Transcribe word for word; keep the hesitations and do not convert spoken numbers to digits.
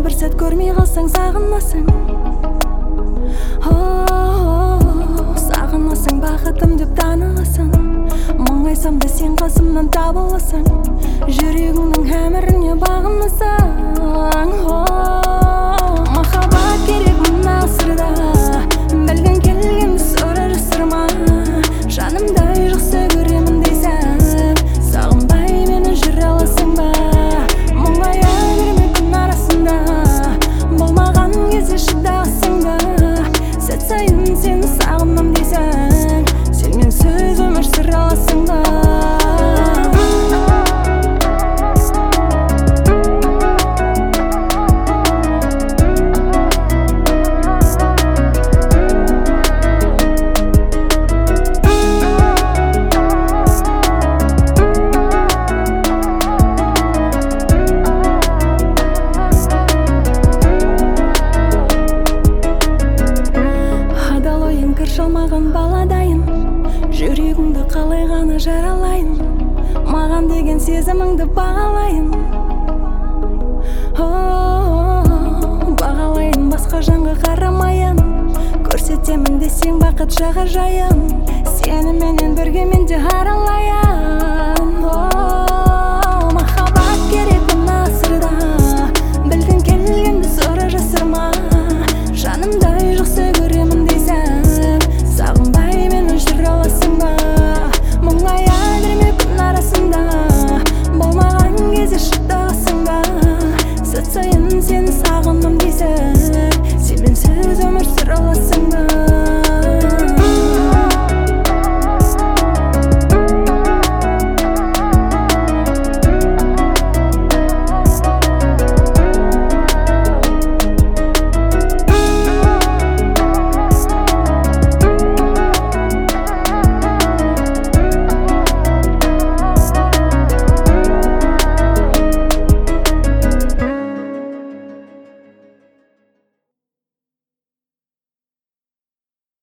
бір сәт көрмей қалсаң сағынасың. Сағынасың бақытым деп таныласың. Мұңайсам да сен қасымнан табыласың. Жүрегіңнің әміріне бағынасың. Махаббат керек мына ғасырда, білгің келгенді сұра жасырма. Жанымдай жақсы көремін дейсің, сағынбай мені жүре аласың ба? Мұңая берме күн арасында, болмаған кезде шыдағасың ба? Сәт сайын сені сағынам дейсің, сен менсіз өмір сүре аласың ба? Шалмаған баладайын, жүрегіңді қалай ғана жаралайын, маған деген сезіміңді бағалайын. Бағалайын басқа жанға қарамайын, көрсетемін десең бақыт жағажайын, сені менен бірге мен де аралайын. Махаббат керек мына ғасырда, білгің келгенді сұра жасырма. Жанымдай жақсы көремін дейсің, сағынбай мені жүре аласың ба? Мұңая берме күн арасында, болмаған кезде шыдағасың ба? Сәт сайын сені сағындым дейсің, сен менсіз өмір сүре аласың ба?